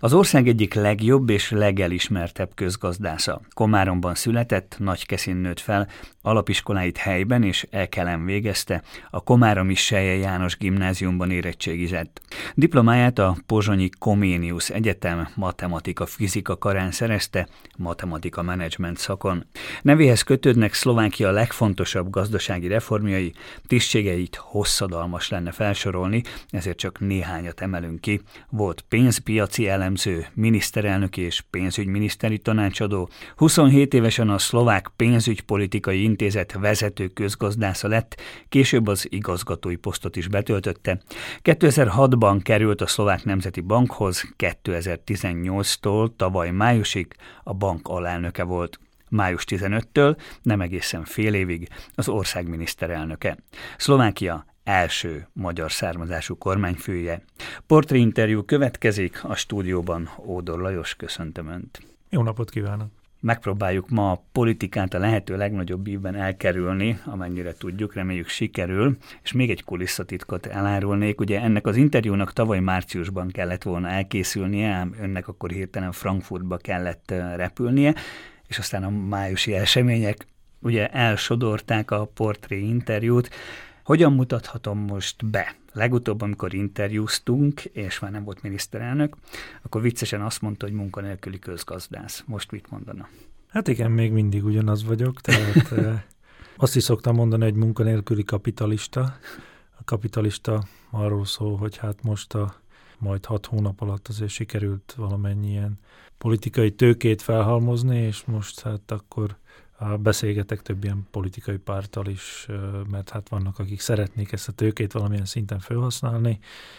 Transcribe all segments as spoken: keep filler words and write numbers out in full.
Az ország egyik legjobb és legelismertebb közgazdásza. Komáromban született, Nagykeszin nőtt fel, alapiskoláit helyben és Ekelen végezte, a komáromi Selye János Gimnáziumban érettségizett. Diplomáját a pozsonyi Comenius Egyetem matematika-fizika karán szerezte, matematika menedzsment szakon. Nevéhez kötődnek Szlovákia legfontosabb gazdasági reformjai, tisztségeit hosszadalmas lenne felsorolni, ezért csak néhányat emelünk ki. Volt pénzpiaci elemző, miniszterelnöki és pénzügyminiszteri tanácsadó, huszonhét évesen a Szlovák Pénzügypolitikai Intézet vezető közgazdásza lett, később az igazgatói posztot is betöltötte. kétezer-hatban került a Szlovák Nemzeti Bankhoz, kétezer-tizennyolctól tavaly májusig a bank alelnöke volt. május tizenötödikétől, nem egészen fél évig, az ország miniszterelnöke. Szlovákia első magyar származású kormányfője. Portréinterjú következik, a stúdióban Ódor Lajos, köszöntöm Önt. Jó napot kívánok! Megpróbáljuk ma a politikát a lehető legnagyobb ívben elkerülni, amennyire tudjuk, reméljük sikerül, és még egy kulisszatitkot elárulnék. Ugye ennek az interjúnak tavaly márciusban kellett volna elkészülnie, ám Önnek akkor hirtelen Frankfurtba kellett repülnie, és aztán a májusi események ugye elsodorták a portréinterjút. Hogyan mutathatom most be? Legutóbb, amikor interjúztunk, és már nem volt miniszterelnök, akkor viccesen azt mondta, hogy munkanélküli közgazdász. Most mit mondana? Hát igen, még mindig ugyanaz vagyok, tehát azt is szoktam mondani, hogy munkanélküli kapitalista. A kapitalista arról szól, hogy hát most a majd hat hónap alatt azért sikerült valamennyien politikai tőkét felhalmozni, és most hát akkor beszélgetek több ilyen politikai párttal is, mert hát vannak, akik szeretnék ezt a tőkét valamilyen szinten felhasználni,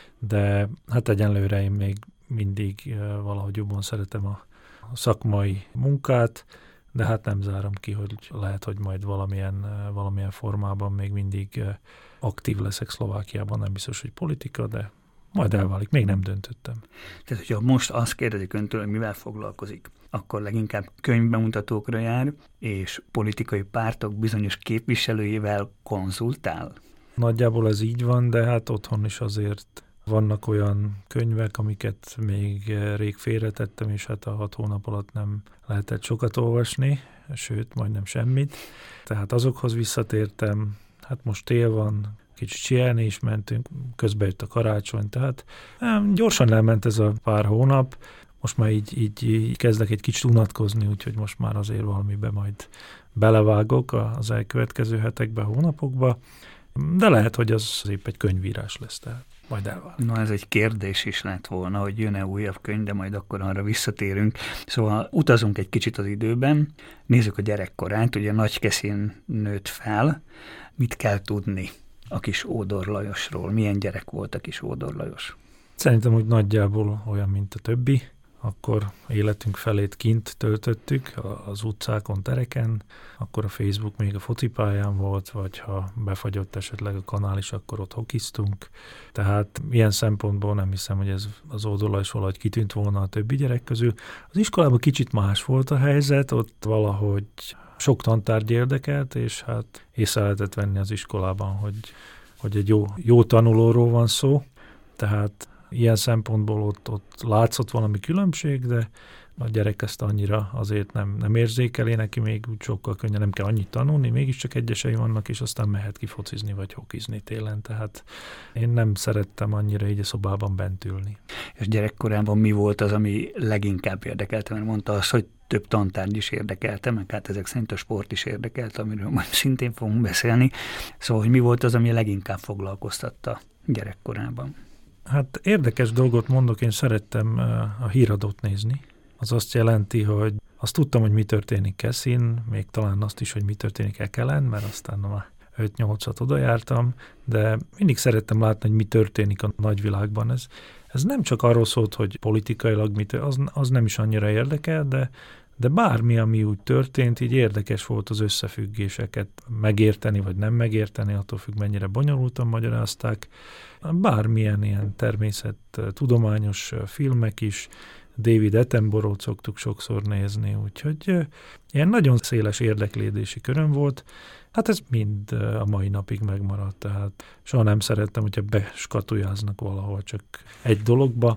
de hát egyenlőre én még mindig valahogy jobban szeretem a szakmai munkát, de hát nem zárom ki, hogy lehet, hogy majd valamilyen, valamilyen formában még mindig aktív leszek Szlovákiában, nem biztos, hogy politika, de majd elválik, még nem döntöttem. Tehát, hogyha most azt kérdezik Öntől, hogy mivel foglalkozik, akkor leginkább könyvbemutatókra jár, és politikai pártok bizonyos képviselőjével konzultál? Nagyjából ez így van, de hát otthon is azért vannak olyan könyvek, amiket még rég félretettem, és hát a hat hónap alatt nem lehetett sokat olvasni, sőt, majdnem semmit. Tehát azokhoz visszatértem, hát most tél van, kicsit sielni is mentünk, közben jött a karácsony, tehát gyorsan elment ez a pár hónap, most már így, így, így kezdek egy kicsit unatkozni, úgyhogy most már azért valamibe majd belevágok az elkövetkező hetekbe, hónapokba, de lehet, hogy az épp egy könyvírás lesz, tehát majd elválik. Na, ez egy kérdés is lett volna, hogy jön-e újabb könyv, de majd akkor arra visszatérünk. Szóval utazunk egy kicsit az időben, nézzük a gyerekkorát, ugye Nagykeszin nőtt fel, mit kell tudni a kis Ódor Lajosról? Milyen gyerek volt a kis Ódor Lajos? Szerintem, hogy nagyjából olyan, mint a többi. Akkor életünk felét kint töltöttük, az utcákon, tereken, akkor a Facebook még a focipályán volt, vagy ha befagyott esetleg a kanál is, akkor ott hokiztunk. Tehát ilyen szempontból nem hiszem, hogy ez az Ódor Lajos valahogy kitűnt volna a többi gyerek közül. Az iskolában kicsit más volt a helyzet, ott valahogy sok tantárgy érdekelt, és hát észre lehetett venni az iskolában, hogy, hogy egy jó, jó tanulóról van szó, tehát ilyen szempontból ott, ott látszott valami különbség, de a gyerek ezt annyira azért nem, nem érzékeli, neki még úgy sokkal könnyen nem kell annyit tanulni, mégiscsak egyesei vannak, és aztán mehet ki focizni vagy hokizni télen, tehát én nem szerettem annyira így a szobában bent ülni. És gyerekkorában mi volt az, ami leginkább érdekelte? Mert mondta azt, hogy több tantárgy is érdekelte, meg hát ezek szerint a sport is érdekelte, amiről majd szintén fogunk beszélni. Szóval, hogy mi volt az, ami leginkább foglalkoztatta gyerekkorában? Hát érdekes dolgot mondok, én szerettem a híradót nézni. Az azt jelenti, hogy azt tudtam, hogy mi történik Keszin, még talán azt is, hogy mi történik Ekelen, mert aztán már öt-nyolcat oda jártam, de mindig szerettem látni, hogy mi történik a nagyvilágban. Ez, ez nem csak arról szólt, hogy politikailag mit, az, az nem is annyira érdekel, de, de bármi, ami úgy történt, így érdekes volt az összefüggéseket megérteni, vagy nem megérteni, attól függ, mennyire bonyolultan magyarázták. Bármilyen ilyen természettudományos filmek is, David Attenborough-t szoktuk sokszor nézni, úgyhogy ilyen nagyon széles érdeklődési köröm volt. Hát ez mind a mai napig megmaradt, tehát soha nem szerettem, hogyha beskatujáznak valahol csak egy dologba.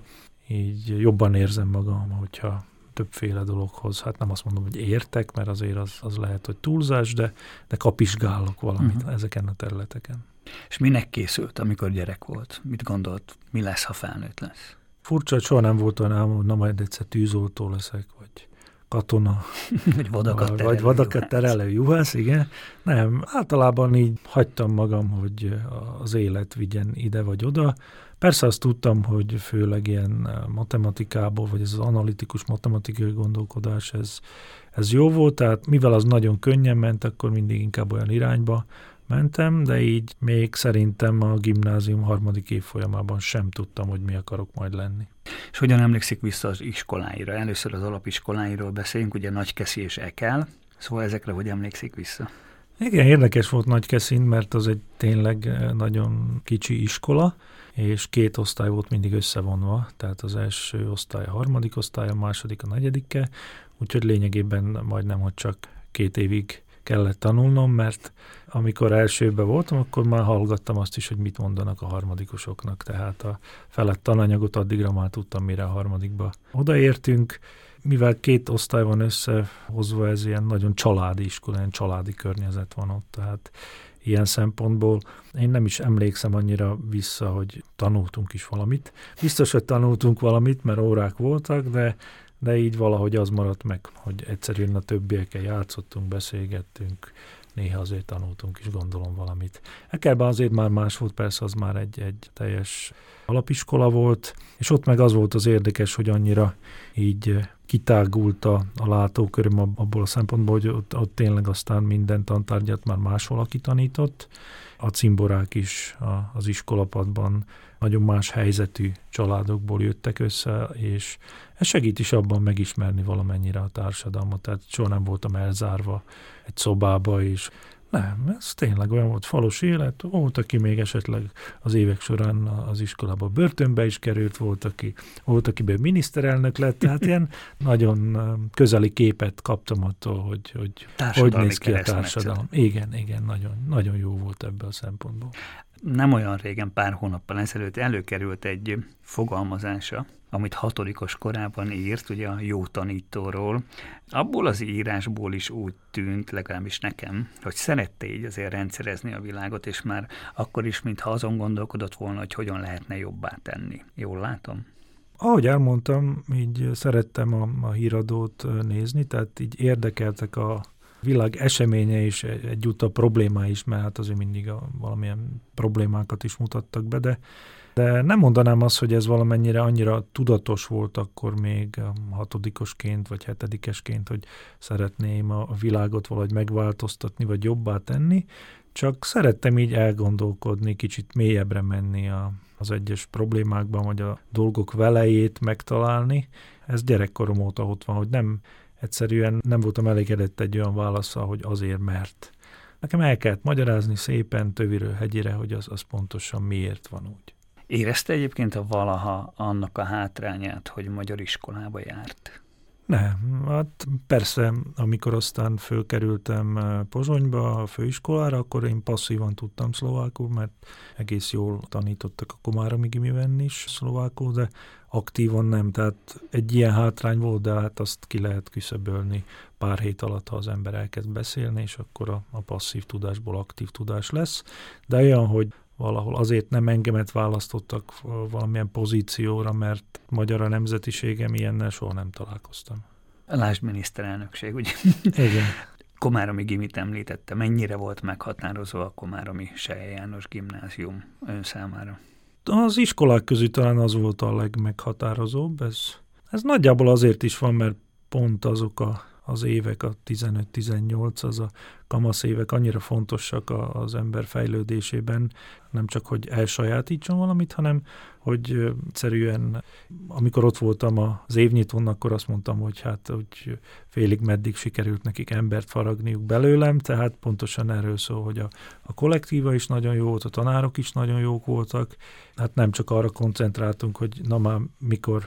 így jobban érzem magam, hogyha többféle dologhoz, hát nem azt mondom, hogy értek, mert azért az, az lehet, hogy túlzás, de, de kapizsgálok valamit uh-huh. ezeken a területeken. És minek készült, amikor gyerek volt? Mit gondolt, mi lesz, ha felnőtt lesz? Furcsa, hogy soha nem volt olyan álmom, hogy na majd egyszer tűzoltó leszek, vagy katona, vagy vadakat terelő, vagy vadakat terelő juhász, igen. Nem, általában így hagytam magam, hogy az élet vigyen ide vagy oda. Persze azt tudtam, hogy főleg ilyen matematikából, vagy ez az analitikus matematikai gondolkodás, ez, ez jó volt, tehát mivel az nagyon könnyen ment, akkor mindig inkább olyan irányba mentem, de így még szerintem a gimnázium harmadik évfolyamában sem tudtam, hogy mi akarok majd lenni. És hogyan emlékszik vissza az iskoláira? Először az alapiskoláiról beszéljünk, ugye Nagykeszi és Ekel, szóval ezekre hogy emlékszik vissza? Igen, érdekes volt Nagykeszin, mert az egy tényleg nagyon kicsi iskola, és két osztály volt mindig összevonva, tehát az első osztály a harmadik osztály, a második a negyedike, úgyhogy lényegében majdnem, hogy csak két évig kellett tanulnom, mert amikor elsőben voltam, akkor már hallgattam azt is, hogy mit mondanak a harmadikosoknak, tehát a felett tananyagot addigra már tudtam, mire a harmadikba odaértünk. Mivel két osztály van összehozva, ez ilyen nagyon családi iskola, ilyen családi környezet van ott, tehát ilyen szempontból én nem is emlékszem annyira vissza, hogy tanultunk is valamit. Biztos, hogy tanultunk valamit, mert órák voltak, de, de így valahogy az maradt meg, hogy egyszerűen a többiekkel játszottunk, beszélgettünk, néha azért tanultunk is, gondolom, valamit. Ekelben azért már más volt, persze az már egy, egy teljes alapiskola volt, és ott meg az volt az érdekes, hogy annyira így kitágult a, a látóköröm abból a szempontból, hogy ott, ott tényleg aztán minden tantárgyat már más valaki tanított. A cimborák is a, az iskolapadban nagyon más helyzetű családokból jöttek össze, és ez segít is abban megismerni valamennyire a társadalmat, tehát soha nem voltam elzárva egy szobába, és nem, ez tényleg olyan volt, falos élet, volt, aki még esetleg az évek során az iskolába börtönbe is került, volt, aki, volt, akiben miniszterelnök lett, tehát ilyen nagyon közeli képet kaptam attól, hogy hogy, hogy néz ki a társadalom. Igen, igen, nagyon, nagyon jó volt ebből a szempontból. Nem olyan régen, pár hónappal ezelőtt előkerült egy fogalmazása, amit hatodikos korában írt, ugye a jó tanítóról. Abból az írásból is úgy tűnt, legalábbis nekem, hogy szerette így azért rendszerezni a világot, és már akkor is, mintha azon gondolkodott volna, hogy hogyan lehetne jobbá tenni. Jól látom? Ahogy elmondtam, így szerettem a, a híradót nézni, tehát így érdekeltek a világ eseménye is, egyúttal problémá is, mert hát azért mindig a, valamilyen problémákat is mutattak be, de, de nem mondanám azt, hogy ez valamennyire annyira tudatos volt akkor még hatodikosként vagy hetedikesként, hogy szeretném a, a világot valahogy megváltoztatni, vagy jobbá tenni, csak szerettem így elgondolkodni, kicsit mélyebbre menni a, az egyes problémákban, vagy a dolgok velejét megtalálni. Ez gyerekkorom óta ott van, hogy nem egyszerűen nem voltam elégedett egy olyan válaszsal, hogy azért, mert. Nekem el kellett magyarázni szépen töviről hegyire, hogy az, az pontosan miért van úgy. Érezte egyébként a valaha annak a hátrányát, hogy magyar iskolába járt? Nem, hát persze, amikor aztán fölkerültem Pozsonyba, a főiskolára, akkor én passzívan tudtam szlovákul, mert egész jól tanítottak a Komáromi gimiben is szlovákul, de aktívan nem, tehát egy ilyen hátrány volt, de hát azt ki lehet küszöbölni pár hét alatt, ha az ember elkezd beszélni, és akkor a, a passzív tudásból aktív tudás lesz. De olyan, hogy valahol azért nem engemet választottak valamilyen pozícióra, mert magyar a nemzetiségem, ilyennel soha nem találkoztam. Lásd miniszterelnökség, ugye? Igen. Komáromi gimit említette. Mennyire volt meghatározó a Komáromi Selye János Gimnázium ön számára? Az iskolák közül talán az volt a legmeghatározóbb. Ez, ez nagyjából azért is van, mert pont azok a, az évek, a tizenöt-tizennyolc, az a kamasz évek annyira fontosak a, az ember fejlődésében, nem csak, hogy elsajátítson valamit, hanem, hogy egyszerűen, amikor ott voltam az évnyitón, akkor azt mondtam, hogy hát, hogy félig meddig sikerült nekik embert faragniuk belőlem, tehát pontosan erről szól, hogy a, a kollektíva is nagyon jó volt, a tanárok is nagyon jók voltak, hát nem csak arra koncentráltunk, hogy na már mikor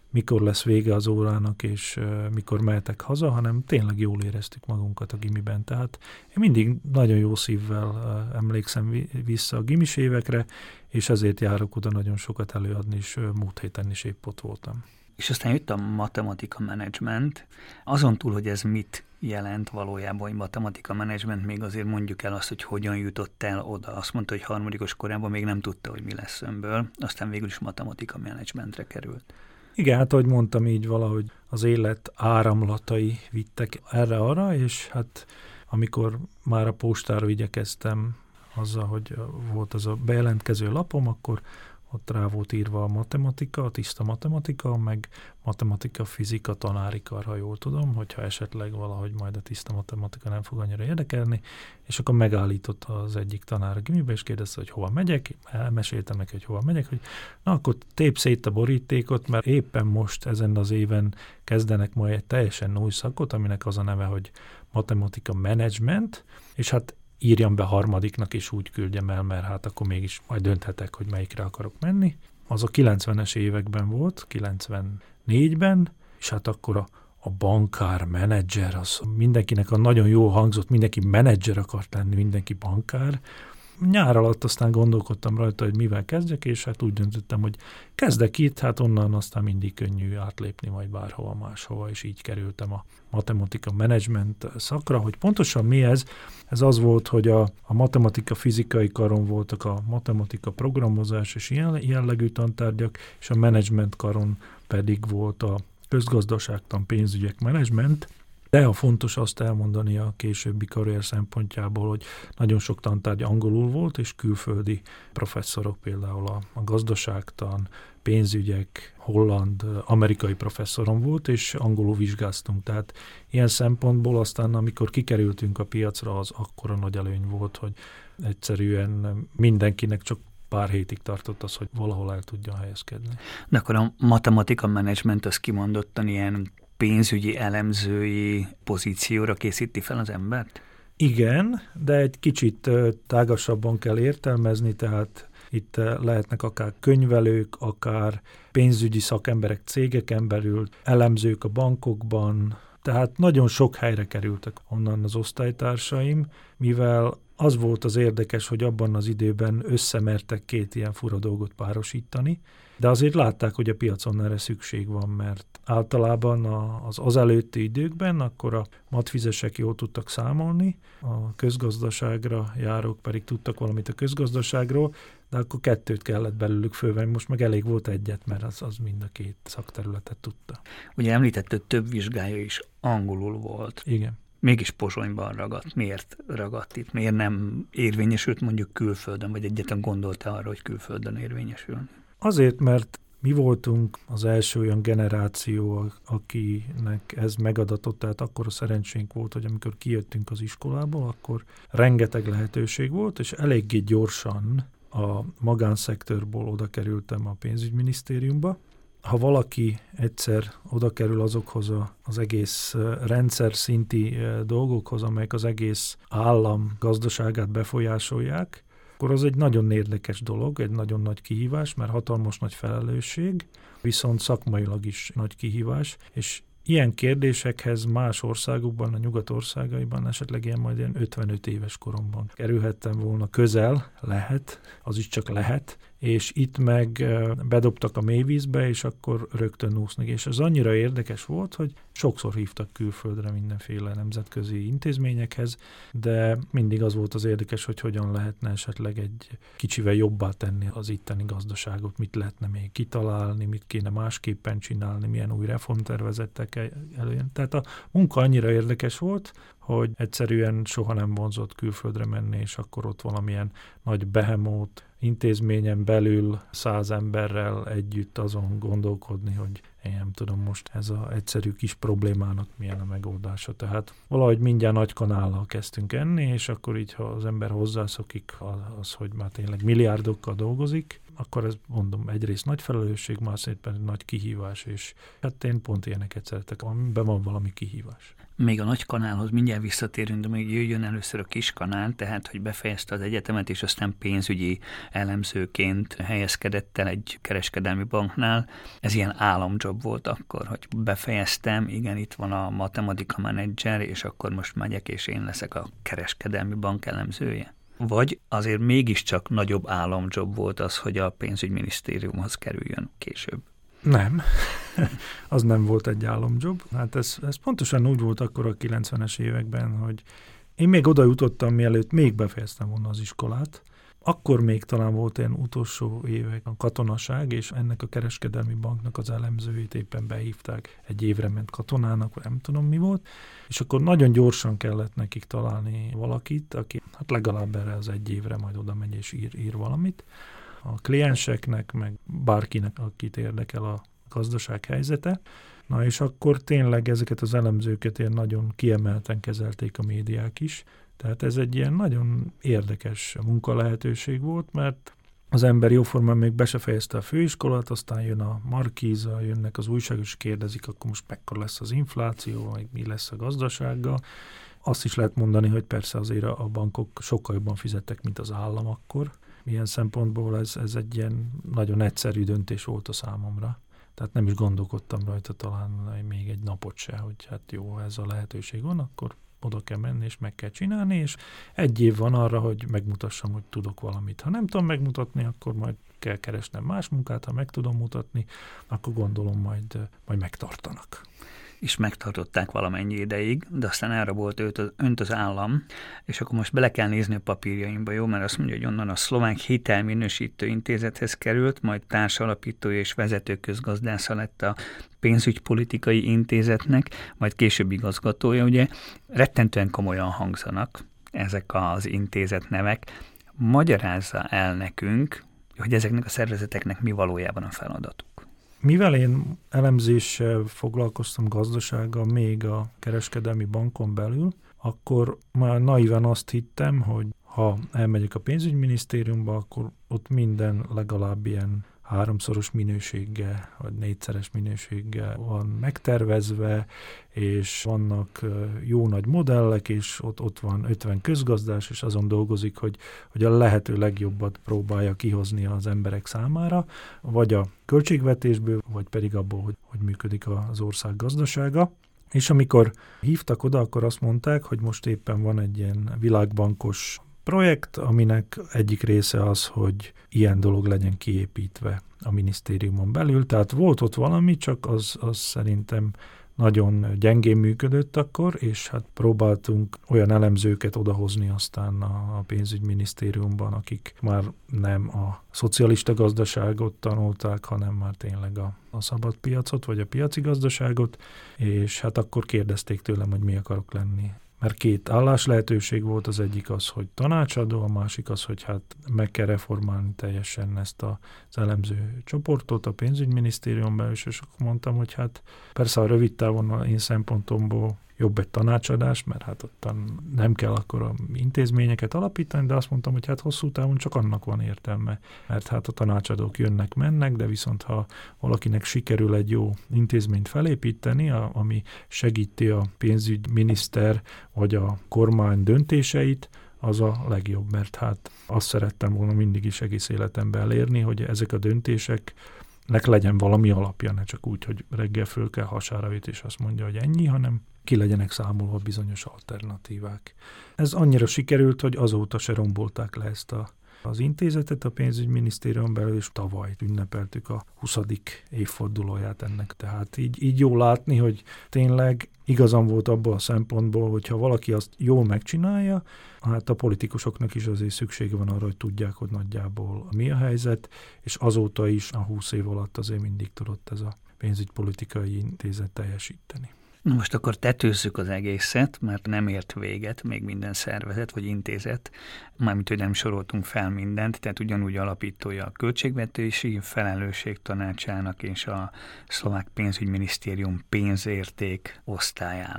mikor lesz vége az órának, és uh, mikor mehetek haza, hanem tényleg jól éreztük magunkat a gimiben. Tehát én mindig nagyon jó szívvel uh, emlékszem vi- vissza a gimis évekre, és ezért járok oda nagyon sokat előadni, és uh, múlt héten is épp ott voltam. És aztán jött a matematika menedzsment. Azon túl, hogy ez mit jelent valójában, hogy matematika menedzsment, még azért mondjuk el azt, hogy hogyan jutott el oda. Azt mondta, hogy harmadikos korában még nem tudta, hogy mi lesz önből, aztán végül is matematika menedzsmentre került. Igen, hát ahogy mondtam, így valahogy az élet áramlatai vittek erre-arra, és hát amikor már a postára igyekeztem azzal, hogy volt az a bejelentkező lapom, akkor ott rá volt írva a matematika, a tiszta matematika, meg matematika, fizika, tanári kar, ha jól tudom, hogyha esetleg valahogy majd a tiszta matematika nem fog annyira érdekelni, és akkor megállított az egyik tanár a gimibe, és kérdezte, hogy hova megyek, elmeséltem neki, hogy hova megyek, hogy na akkor tép szét a borítékot, mert éppen most ezen az éven kezdenek majd egy teljesen új szakot, aminek az a neve, hogy matematika menedzsment, és hát írjam be harmadiknak, és úgy küldjem el, mert hát akkor mégis majd dönthetek, hogy melyikre akarok menni. Az a kilencvenes években volt, kilencvennégyben, és hát akkor a, a bankár, menedzser, az mindenkinek a nagyon jó hangzott, mindenki menedzser akart lenni, mindenki bankár. Nyár alatt aztán gondolkodtam rajta, hogy mivel kezdjek, és hát úgy döntöttem, hogy kezdek itt, hát onnan aztán mindig könnyű átlépni majd bárhova máshova, és így kerültem a matematika menedzsment szakra. Hogy pontosan mi ez? Ez az volt, hogy a, a matematika fizikai karon voltak a matematika programozás és ilyen jellegű tantárgyak, és a menedzsment karon pedig volt a közgazdaságtan, pénzügyek, menedzsment. De a fontos azt elmondani a későbbi karrier szempontjából, hogy nagyon sok tantárgy angolul volt, és külföldi professzorok, például a, a gazdaságtan, pénzügyek, holland, amerikai professzorom volt, és angolul vizsgáztunk. Tehát ilyen szempontból aztán, amikor kikerültünk a piacra, az akkora nagy előny volt, hogy egyszerűen mindenkinek csak pár hétig tartott az, hogy valahol el tudjon helyezkedni. De akkor a matematika menedzsment az kimondottan ilyen pénzügyi elemzői pozícióra készíti fel az embert? Igen, de egy kicsit tágasabban kell értelmezni, tehát itt lehetnek akár könyvelők, akár pénzügyi szakemberek cégeken belül, elemzők a bankokban, tehát nagyon sok helyre kerültek onnan az osztálytársaim, mivel az volt az érdekes, hogy abban az időben összemertek két ilyen fura dolgot párosítani, de azért látták, hogy a piacon erre szükség van, mert általában az, az előtti időkben akkor a matvizesek jól tudtak számolni, a közgazdaságra járók pedig tudtak valamit a közgazdaságról, de akkor kettőt kellett belőlük fölvenni, most meg elég volt egyet, mert az, az mind a két szakterületet tudta. Ugye említett, több vizsgája is angolul volt. Igen. Mégis Pozsonyban ragadt. Miért ragadt itt? Miért nem érvényesült mondjuk külföldön, vagy egyáltalán gondolta arra, hogy külföldön érvényesül? Azért, mert mi voltunk az első olyan generáció, akinek ez megadatott, tehát akkor a szerencsénk volt, hogy amikor kijöttünk az iskolából, akkor rengeteg lehetőség volt, és eléggé gyorsan a magánszektorból oda kerültem a pénzügyminisztériumba. Ha valaki egyszer oda kerül azokhoz a, az egész rendszer szinti dolgokhoz, amelyek az egész állam gazdaságát befolyásolják, akkor az egy nagyon érdekes dolog, egy nagyon nagy kihívás, mert hatalmas nagy felelősség, viszont szakmailag is nagy kihívás, és ilyen kérdésekhez más országokban, a nyugat országaiban esetleg ilyen majd ilyen ötvenöt éves koromban kerülhettem volna közel, lehet, az is csak lehet, és itt meg bedobtak a mélyvízbe, és akkor rögtön úszni. És ez annyira érdekes volt, hogy sokszor hívtak külföldre mindenféle nemzetközi intézményekhez, de mindig az volt az érdekes, hogy hogyan lehetne esetleg egy kicsivel jobbá tenni az itteni gazdaságot, mit lehetne még kitalálni, mit kéne másképpen csinálni, milyen új reformtervezetek előjön. Tehát a munka annyira érdekes volt, hogy egyszerűen soha nem vonzott külföldre menni, és akkor ott valamilyen nagy behemót intézményen belül száz emberrel együtt azon gondolkodni, hogy én nem tudom most ez az egyszerű kis problémának milyen a megoldása. Tehát valahogy mindjárt nagy kanállal kezdtünk enni, és akkor így, ha az ember hozzászokik az, hogy már tényleg milliárdokkal dolgozik, akkor ez mondom egyrészt nagy felelősség, másrészt pedig nagy kihívás, és hát én pont ilyeneket szeretek, amiben van valami kihívás. Még a nagy kanálhoz mindjárt visszatérünk, de még jöjjön először a kis kanál, tehát hogy befejezte az egyetemet, és aztán pénzügyi elemzőként helyezkedett el egy kereskedelmi banknál. Ez ilyen álomjobb volt akkor, hogy befejeztem, igen, itt van a matematika menedzser, és akkor most megyek, és én leszek a kereskedelmi bank elemzője. Vagy azért mégiscsak nagyobb álomjobb volt az, hogy a pénzügyminisztériumhoz kerüljön később? Nem, az nem volt egy álomjobb. Hát ez, ez pontosan úgy volt akkor a kilencvenes években, hogy én még oda jutottam, mielőtt még befejeztem volna az iskolát. Akkor még talán volt ilyen utolsó évek a katonaság, és ennek a kereskedelmi banknak az elemzőit éppen behívták. Egy évre ment katonának, vagy nem tudom mi volt, és akkor nagyon gyorsan kellett nekik találni valakit, aki hát legalább erre az egy évre majd oda megy és ír, ír valamit. A klienseknek, meg bárkinek, akit érdekel a gazdaság helyzete. Na és akkor tényleg ezeket az elemzőket ilyen nagyon kiemelten kezelték a médiák is. Tehát ez egy ilyen nagyon érdekes munkalehetőség volt, mert az ember jóformán még be se fejezte a főiskolát, aztán jön a markíza, jönnek az újságok, és kérdezik, akkor most mekkora lesz az infláció, vagy mi lesz a gazdasággal. Azt is lehet mondani, hogy persze azért a bankok sokkal jobban fizettek, mint az állam akkor. Ilyen szempontból ez, ez egy ilyen nagyon egyszerű döntés volt a számomra. Tehát nem is gondolkodtam rajta talán még egy napot se, hogy hát jó, ez a lehetőség van, akkor oda kell menni, és meg kell csinálni, és egy év van arra, hogy megmutassam, hogy tudok valamit. Ha nem tudom megmutatni, akkor majd kell keresnem más munkát, ha meg tudom mutatni, akkor gondolom majd, majd megtartanak. És megtartották valamennyi ideig, de aztán elrabolt őt az, önt az állam, és akkor most bele kell nézni a papírjaimba, jó? Mert azt mondja, hogy onnan a Szlovák Hitelminősítő Intézethez került, majd társalapítója és vezetőközgazdásza lett a Pénzügypolitikai Intézetnek, majd később igazgatója, ugye rettentően komolyan hangzanak ezek az intézetnevek. Magyarázza el nekünk, hogy ezeknek a szervezeteknek mi valójában a feladatuk. Mivel én elemzéssel foglalkoztam gazdasággal még a kereskedelmi bankon belül, akkor már naivan azt hittem, hogy ha elmegyek a pénzügyminisztériumba, akkor ott minden legalább ilyen háromszoros minőséggel, vagy négyszeres minőséggel van megtervezve, és vannak jó nagy modellek, és ott, ott van ötven közgazdás, és azon dolgozik, hogy, hogy a lehető legjobbat próbálja kihozni az emberek számára, vagy a költségvetésből, vagy pedig abból, hogy, hogy működik az ország gazdasága. És amikor hívtak oda, akkor azt mondták, hogy most éppen van egy ilyen világbankos projekt, aminek egyik része az, hogy ilyen dolog legyen kiépítve a minisztériumon belül. Tehát volt ott valami, csak az, az szerintem nagyon gyengén működött akkor, és hát próbáltunk olyan elemzőket odahozni aztán a, a pénzügyminisztériumban, akik már nem a szocialista gazdaságot tanulták, hanem már tényleg a, a szabad piacot, vagy a piaci gazdaságot, és hát akkor kérdezték tőlem, hogy mi akarok lenni. Mert két állás lehetőség volt, az egyik az, hogy tanácsadó, a másik az, hogy hát meg kell reformálni teljesen ezt az elemző csoportot a pénzügyminisztériumban, és akkor mondtam, hogy hát persze a rövid távon a én szempontomból jobb egy tanácsadás, mert hát ottan nem kell akkor a intézményeket alapítani, de azt mondtam, hogy hát hosszú távon csak annak van értelme, mert hát a tanácsadók jönnek, mennek, de viszont ha valakinek sikerül egy jó intézményt felépíteni, a, ami segíti a pénzügyminiszter vagy a kormány döntéseit, az a legjobb, mert hát azt szerettem volna mindig is egész életemben elérni, hogy ezek a döntések nek legyen valami alapja, ne csak úgy, hogy reggel föl kell hasára üt, és azt mondja, hogy ennyi, hanem ki legyenek számolva bizonyos alternatívák. Ez annyira sikerült, hogy azóta se rombolták le ezt a, az intézetet a pénzügyminisztérium belül, és tavaly ünnepeltük a huszadik évfordulóját ennek. Tehát így, így jó látni, hogy tényleg igazam volt abból a szempontból, hogyha valaki azt jól megcsinálja, hát a politikusoknak is azért szüksége van arra, hogy tudják, hogy nagyjából mi a helyzet, és azóta is a húsz év alatt azért mindig tudott ez a pénzügypolitikai intézet teljesíteni. Na most akkor tetőzzük az egészet, mert nem ért véget még minden szervezet vagy intézet, mármint, hogy nem soroltunk fel mindent, tehát ugyanúgy alapítója a Költségvetési Felelősség Tanácsának és a Szlovák Pénzügyminisztérium pénzérték osztályának.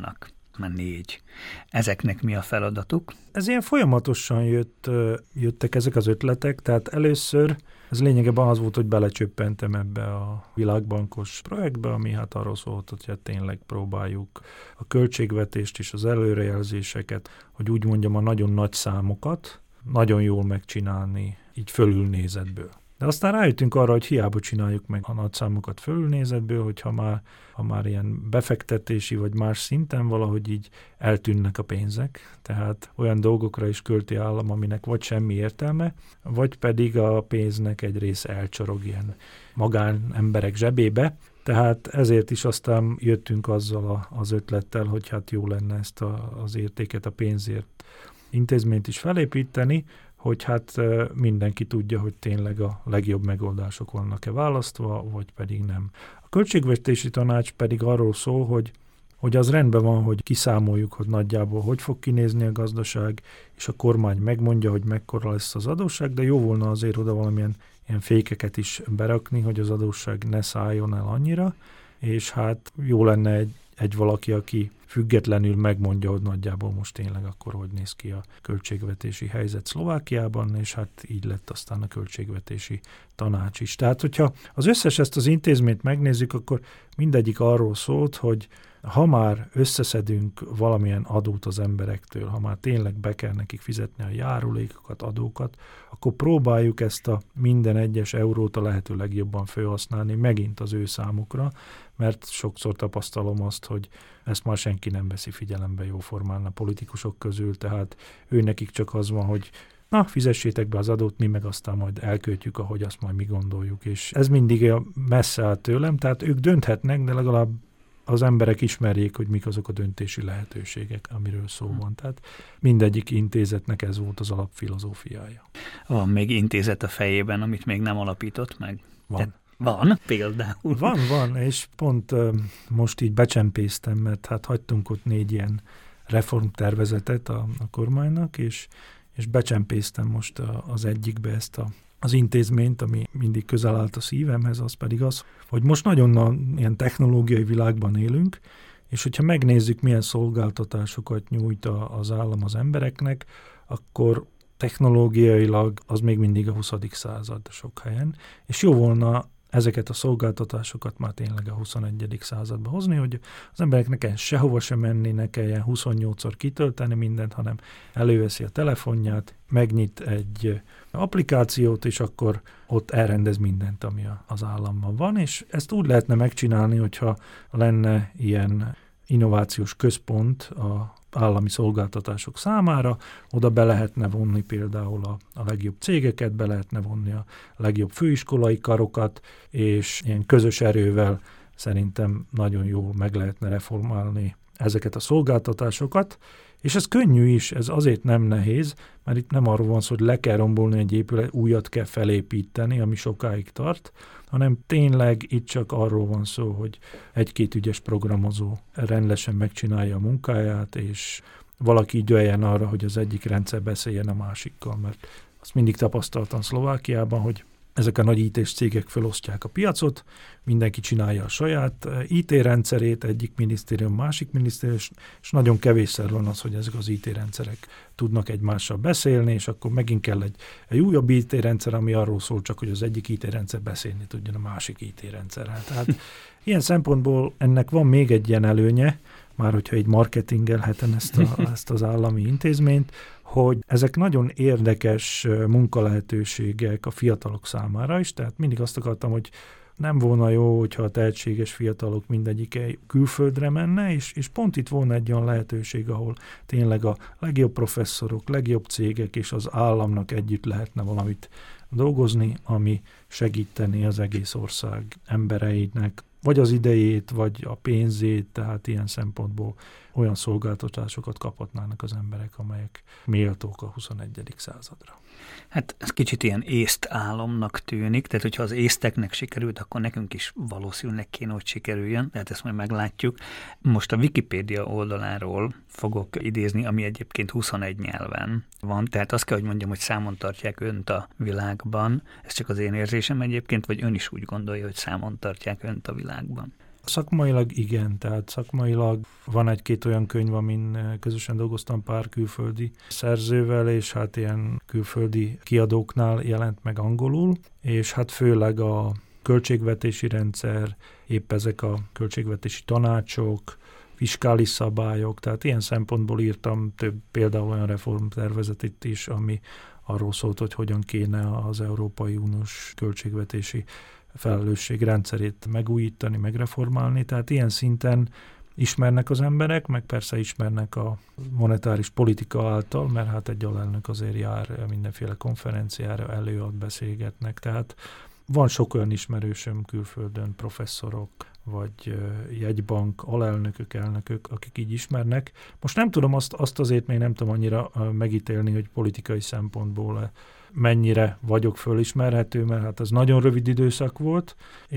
már négy. Ezeknek mi a feladatuk? Ez ilyen folyamatosan jött, jöttek ezek az ötletek, tehát először ez lényegében az volt, hogy belecsöppentem ebbe a világbankos projektbe, ami hát arról szólt, hogy hát tényleg próbáljuk a költségvetést és az előrejelzéseket, hogy úgy mondjam, a nagyon nagy számokat nagyon jól megcsinálni, így fölülnézetből. De aztán rájöttünk arra, hogy hiába csináljuk meg a nagy számokat fölülnézetből, hogyha már, ha már ilyen befektetési vagy más szinten valahogy így eltűnnek a pénzek, tehát olyan dolgokra is költi állam, aminek vagy semmi értelme, vagy pedig a pénznek egy része elcsorog ilyen magánemberek zsebébe. Tehát ezért is aztán jöttünk azzal a, az ötlettel, hogy hát jó lenne ezt a, az értéket, a pénzért intézményt is felépíteni, hogy hát mindenki tudja, hogy tényleg a legjobb megoldások vannak-e választva, vagy pedig nem. A költségvetési tanács pedig arról szól, hogy, hogy az rendben van, hogy kiszámoljuk, hogy nagyjából hogy fog kinézni a gazdaság, és a kormány megmondja, hogy mekkora lesz az adósság, de jó volna azért oda valamilyen ilyen fékeket is berakni, hogy az adósság ne szálljon el annyira, és hát jó lenne egy, egy valaki, aki függetlenül megmondja, hogy nagyjából most tényleg akkor hogy néz ki a költségvetési helyzet Szlovákiában, és hát így lett aztán a költségvetési tanács is. Tehát, hogyha az összes ezt az intézményt megnézzük, akkor mindegyik arról szólt, hogy ha már összeszedünk valamilyen adót az emberektől, ha már tényleg be kell nekik fizetni a járulékokat, adókat, akkor próbáljuk ezt a minden egyes eurót a lehető legjobban felhasználni megint az ő számukra, mert sokszor tapasztalom azt, hogy ezt már senki nem veszi figyelembe jóformán a politikusok közül, tehát ő nekik csak az van, hogy na, fizessétek be az adót, mi meg aztán majd elköltjük, ahogy azt majd mi gondoljuk. És ez mindig messze áll tőlem, tehát ők dönthetnek, de legalább az emberek ismerjék, hogy mik azok a döntési lehetőségek, amiről szó van. Tehát mindegyik intézetnek ez volt az alapfilozófiája. Van még intézet a fejében, amit még nem alapított meg? Van. De van, például. Van, van, és pont uh, most így becsempésztem, mert hát hagytunk ott négy ilyen reformtervezetet a, a kormánynak, és, és becsempésztem most a, az egyikbe ezt a az intézményt, ami mindig közel állt a szívemhez, az pedig az, hogy most nagyon a, ilyen technológiai világban élünk, és hogyha megnézzük, milyen szolgáltatásokat nyújt a, az állam az embereknek, akkor technológiailag az még mindig a huszadik század sok helyen, és jó volna ezeket a szolgáltatásokat már tényleg a huszonegyedik századba hozni, hogy az emberek ne kelljen sehova sem menni, ne kelljen huszonnyolcszor kitölteni mindent, hanem előveszi a telefonját, megnyit egy applikációt, és akkor ott elrendez mindent, ami az államban van, és ezt úgy lehetne megcsinálni, hogyha lenne ilyen innovációs központ a állami szolgáltatások számára, oda be lehetne vonni például a, a legjobb cégeket, be lehetne vonni a legjobb főiskolai karokat, és ilyen közös erővel szerintem nagyon jól meg lehetne reformálni ezeket a szolgáltatásokat, és ez könnyű is, ez azért nem nehéz, mert itt nem arról van szó, hogy le kell rombolni egy épület, újat kell felépíteni, ami sokáig tart, hanem tényleg itt csak arról van szó, hogy egy-két ügyes programozó rendesen megcsinálja a munkáját, és valaki ügyeljen arra, hogy az egyik rendszer beszéljen a másikkal, mert azt mindig tapasztaltam Szlovákiában, hogy ezek a nagy í té-s cégek felosztják a piacot, mindenki csinálja a saját í té-rendszerét, egyik minisztérium, másik minisztérium, és nagyon kevésszer van az, hogy ezek az í té-rendszerek tudnak egymással beszélni, és akkor megint kell egy, egy újabb í té-rendszer, ami arról szól csak, hogy az egyik í té-rendszer beszélni tudjon a másik í té-rendszerrel. Tehát ilyen szempontból ennek van még egy ilyen előnye, már hogyha így marketingelhetem ezt, a, ezt az állami intézményt, hogy ezek nagyon érdekes munkalehetőségek a fiatalok számára is, tehát mindig azt akartam, hogy nem volna jó, hogyha a tehetséges fiatalok mindegyike külföldre menne, és, és pont itt volna egy olyan lehetőség, ahol tényleg a legjobb professzorok, legjobb cégek és az államnak együtt lehetne valamit dolgozni, ami segíteni az egész ország embereinek, vagy az idejét, vagy a pénzét, tehát ilyen szempontból olyan szolgáltatásokat kaphatnának az emberek, amelyek méltók a huszonegyedik századra. Hát ez kicsit ilyen észt álomnak tűnik, tehát hogyha az észteknek sikerült, akkor nekünk is valószínűleg kéne, hogy sikerüljön, tehát ezt majd meglátjuk. Most a Wikipédia oldaláról fogok idézni, ami egyébként huszonegy nyelven van, tehát azt kell, hogy mondjam, hogy számon tartják önt a világban, ez csak az én érzésem egyébként, vagy ön is úgy gondolja, hogy számon tartják önt a világban? Szakmailag igen, tehát szakmailag van egy-két olyan könyv, amin közösen dolgoztam pár külföldi szerzővel, és hát ilyen külföldi kiadóknál jelent meg angolul, és hát főleg a költségvetési rendszer, épp ezek a költségvetési tanácsok, fiskális szabályok, tehát ilyen szempontból írtam több például olyan reformtervezetet is, ami arról szólt, hogy hogyan kéne az Európai Uniós költségvetési felelősségrendszerét megújítani, megreformálni, tehát ilyen szinten ismernek az emberek, meg persze ismernek a monetáris politika által, mert hát egy alelnök azért jár mindenféle konferenciára, előad, beszélgetnek, tehát van sok olyan ismerősöm külföldön, professzorok, vagy jegybank, alelnökök, elnökök, akik így ismernek. Most nem tudom, azt, azt azért még nem tudom annyira megítélni, hogy politikai szempontból mennyire vagyok fölismerhető, mert hát ez nagyon rövid időszak volt,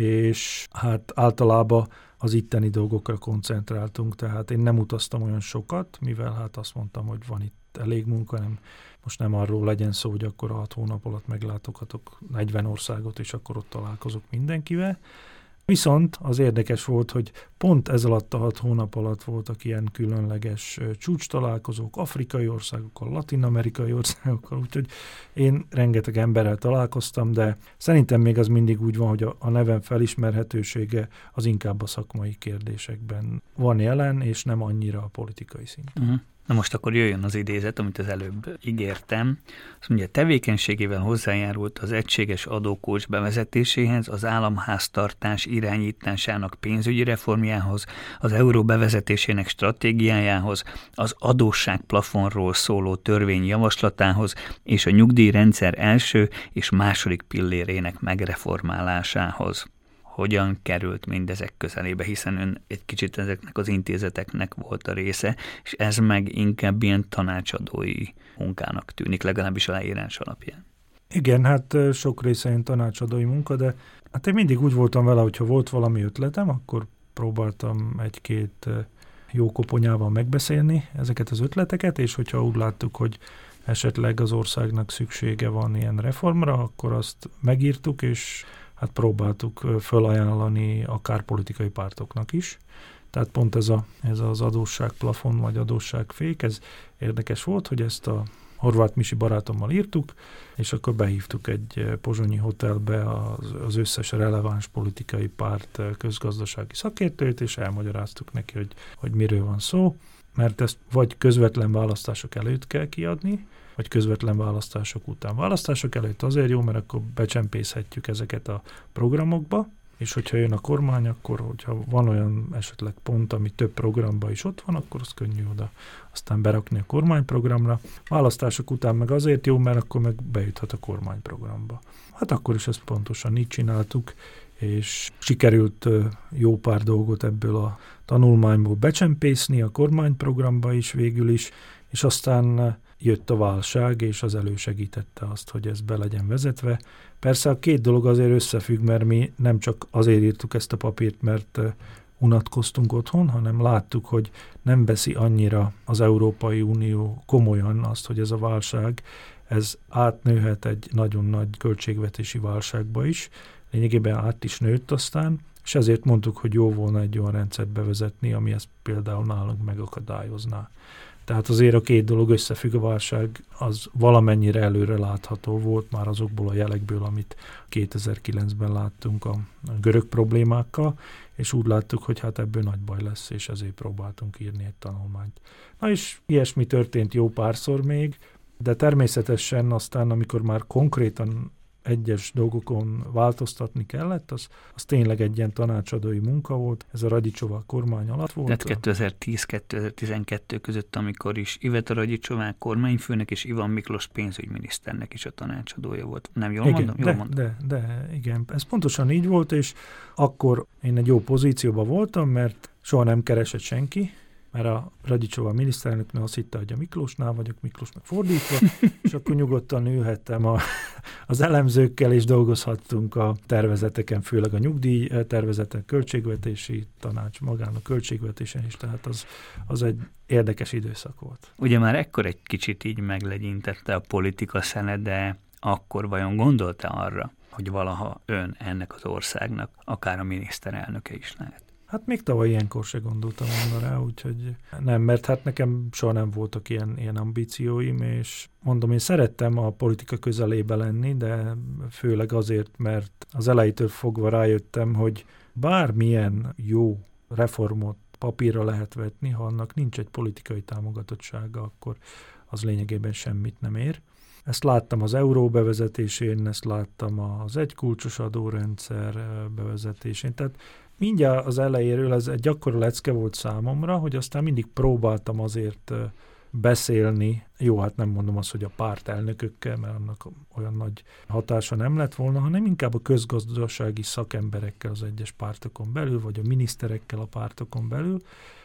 és hát általában az itteni dolgokra koncentráltunk, tehát én nem utaztam olyan sokat, mivel hát azt mondtam, hogy van itt elég munka, nem, most nem arról legyen szó, hogy akkor a hat hónap alatt meglátogatok negyven országot, és akkor ott találkozok mindenkivel. Viszont az érdekes volt, hogy pont ez alatt a hat hónap alatt voltak ilyen különleges csúcs találkozók, afrikai országokkal, latin-amerikai országokkal, úgyhogy én rengeteg emberrel találkoztam, de szerintem még az mindig úgy van, hogy a, a nevem felismerhetősége az inkább a szakmai kérdésekben van jelen, és nem annyira a politikai szinten. Uh-huh. Na most akkor jöjjön az idézet, amit az előbb ígértem. Azt mondja, tevékenységével hozzájárult az egységes adókulcs bevezetéséhez, az államháztartás irányításának pénzügyi reformjához, az euró bevezetésének stratégiájához, az adósságplafonról szóló törvény javaslatához és a nyugdíjrendszer első és második pillérének megreformálásához. Hogyan került mindezek közelébe, hiszen ön egy kicsit ezeknek az intézeteknek volt a része, és ez meg inkább ilyen tanácsadói munkának tűnik, legalábbis a leírás alapján. Igen, hát sok része ilyen tanácsadói munka, de hát én mindig úgy voltam vele, hogyha volt valami ötletem, akkor próbáltam egy-két jó koponyával megbeszélni ezeket az ötleteket, és hogyha úgy láttuk, hogy esetleg az országnak szüksége van ilyen reformra, akkor azt megírtuk, és hát próbáltuk felajánlani akár politikai pártoknak is. Tehát pont ez, a, ez az adósságplafon vagy adósságfék, ez érdekes volt, hogy ezt a Horváth Misi barátommal írtuk, és akkor behívtuk egy pozsonyi hotelbe az, az összes releváns politikai párt közgazdasági szakértőt, és elmagyaráztuk neki, hogy, hogy miről van szó, mert ezt vagy közvetlen választások előtt kell kiadni, vagy közvetlen választások után. Választások előtt azért jó, mert akkor becsempészhetjük ezeket a programokba, és hogyha jön a kormány, akkor hogyha van olyan esetleg pont, ami több programban is ott van, akkor az könnyű oda aztán berakni a kormányprogramra. Választások után meg azért jó, mert akkor meg bejuthat a kormányprogramba. Hát akkor is ezt pontosan így csináltuk, és sikerült jó pár dolgot ebből a tanulmányból becsempészni a kormányprogramba is végül is, és aztán jött a válság, és az elősegítette azt, hogy ez be legyen vezetve. Persze a két dolog azért összefügg, mert mi nem csak azért írtuk ezt a papírt, mert unatkoztunk otthon, hanem láttuk, hogy nem veszi annyira az Európai Unió komolyan azt, hogy ez a válság, ez átnőhet egy nagyon nagy költségvetési válságba is. Lényegében át is nőtt aztán, és ezért mondtuk, hogy jó volna egy olyan rendszert bevezetni, ami ezt például nálunk megakadályozná. Tehát azért a két dolog összefügg, a válság az valamennyire előre látható volt már azokból a jelekből, amit kétezer-kilencben láttunk a görög problémákkal, és úgy láttuk, hogy hát ebből nagy baj lesz, és ezért próbáltunk írni egy tanulmányt. Na és ilyesmi történt jó párszor még, de természetesen aztán, amikor már konkrétan egyes dolgokon változtatni kellett, az, az tényleg egy ilyen tanácsadói munka volt, ez a Radicsová kormány alatt volt. Tehát kétezer-tíz-kétezer-tizenkettő között, amikor is Iveta Radicsová kormányfőnek és Ivan Miklós pénzügyminiszternek is a tanácsadója volt. Nem jól igen, mondom? Jól de, mondom. De, de igen, ez pontosan így volt, és akkor én egy jó pozícióban voltam, mert soha nem keresett senki, mert a Radicsová miniszterelnöknő azt hitte, hogy a Miklósnál vagyok, Miklós meg fordítva, és akkor nyugodtan ülhettem a, az elemzőkkel, és dolgozhattunk a tervezeteken, főleg a nyugdíj tervezetek, költségvetési tanács, magán a költségvetésen is, tehát az, az egy érdekes időszak volt. Ugye már ekkor egy kicsit így meglegyintette a politika szene, de akkor vajon gondolta arra, hogy valaha ön ennek az országnak akár a miniszterelnöke is lehet? Hát még tavaly ilyenkor se gondoltam volna rá, úgyhogy nem, mert hát nekem soha nem voltak ilyen, ilyen ambícióim, és mondom, én szerettem a politika közelébe lenni, de főleg azért, mert az elejétől fogva rájöttem, hogy bármilyen jó reformot papírra lehet vetni, ha annak nincs egy politikai támogatottsága, akkor az lényegében semmit nem ér. Ezt láttam az euró bevezetésén, ezt láttam az egykulcsos adórendszer bevezetésén, tehát mindjárt az elejéről ez egy akkora lecke volt számomra, hogy aztán mindig próbáltam azért beszélni, jó, hát nem mondom azt, hogy a párt elnökökkel, mert annak olyan nagy hatása nem lett volna, hanem inkább a közgazdasági szakemberekkel az egyes pártokon belül, vagy a miniszterekkel a pártokon belül,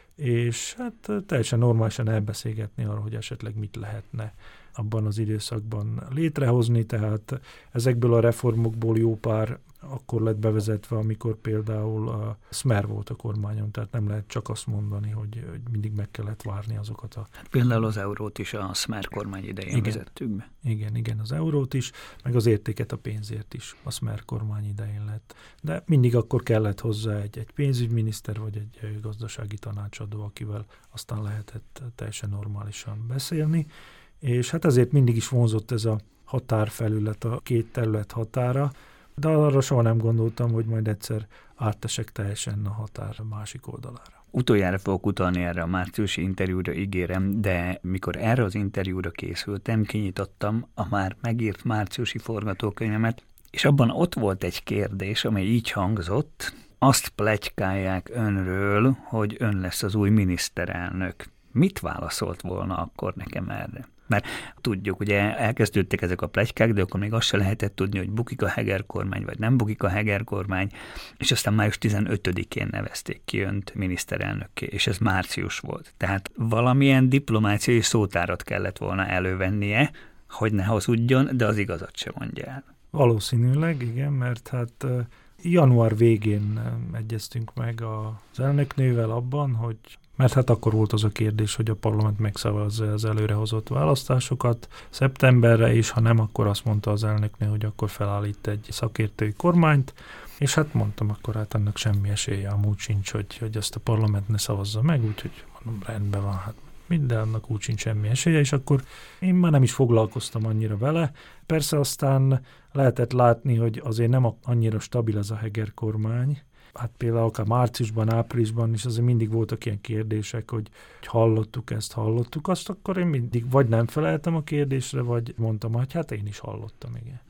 és hát teljesen normálisan elbeszélgetni arról, hogy esetleg mit lehetne abban az időszakban létrehozni, tehát ezekből a reformokból jó pár akkor lett bevezetve, amikor például a Smer volt a kormányon, tehát nem lehet csak azt mondani, hogy, hogy mindig meg kellett várni azokat a... Például az eurót is a Smer kormány idején igen, vezettük be. Igen, igen, az eurót is, meg az értéket a pénzért is a Smer kormány idején lett. De mindig akkor kellett hozzá egy, egy pénzügyminiszter, vagy egy gazdasági tanácsadó, akivel aztán lehetett teljesen normálisan beszélni, és hát ezért mindig is vonzott ez a határfelület, a két terület határa, de arra soha nem gondoltam, hogy majd egyszer áttesek teljesen a határ másik oldalára. Utoljára fogok utalni erre a márciusi interjúra, ígérem, de mikor erre az interjúra készültem, kinyitottam a már megírt márciusi forgatókönyvemet, és abban ott volt egy kérdés, amely így hangzott: azt pletykálják önről, hogy ön lesz az új miniszterelnök. Mit válaszolt volna akkor nekem erre? Mert tudjuk, ugye elkezdődtek ezek a pletykák, de akkor még azt se lehetett tudni, hogy bukik a Heger kormány, vagy nem bukik a Heger kormány, és aztán május tizenötödikén nevezték ki önt miniszterelnökké, és ez március volt. Tehát valamilyen diplomáciai szótárat kellett volna elővennie, hogy ne hazudjon, de az igazat se mondja el. Valószínűleg, igen, mert hát január végén egyeztünk meg az elnöknővel abban, hogy mert hát akkor volt az a kérdés, hogy a parlament megszavazza az előrehozott választásokat szeptemberre, és ha nem, akkor azt mondta az elnöknő, hogy akkor felállít egy szakértői kormányt, és hát mondtam, akkor hát annak semmi esélye amúgy sincs, hogy, hogy ezt a parlament ne szavazza meg, úgyhogy mondom, rendben van, hát mindennek úgy sincs semmi esélye, és akkor én már nem is foglalkoztam annyira vele. Persze aztán lehetett látni, hogy azért nem annyira stabil ez a Heger kormány. Hát például akár márciusban, áprilisban is azért mindig voltak ilyen kérdések, hogy, hogy hallottuk ezt, hallottuk azt, akkor én mindig vagy nem feleltem a kérdésre, vagy mondtam, hogy hát én is hallottam, igen.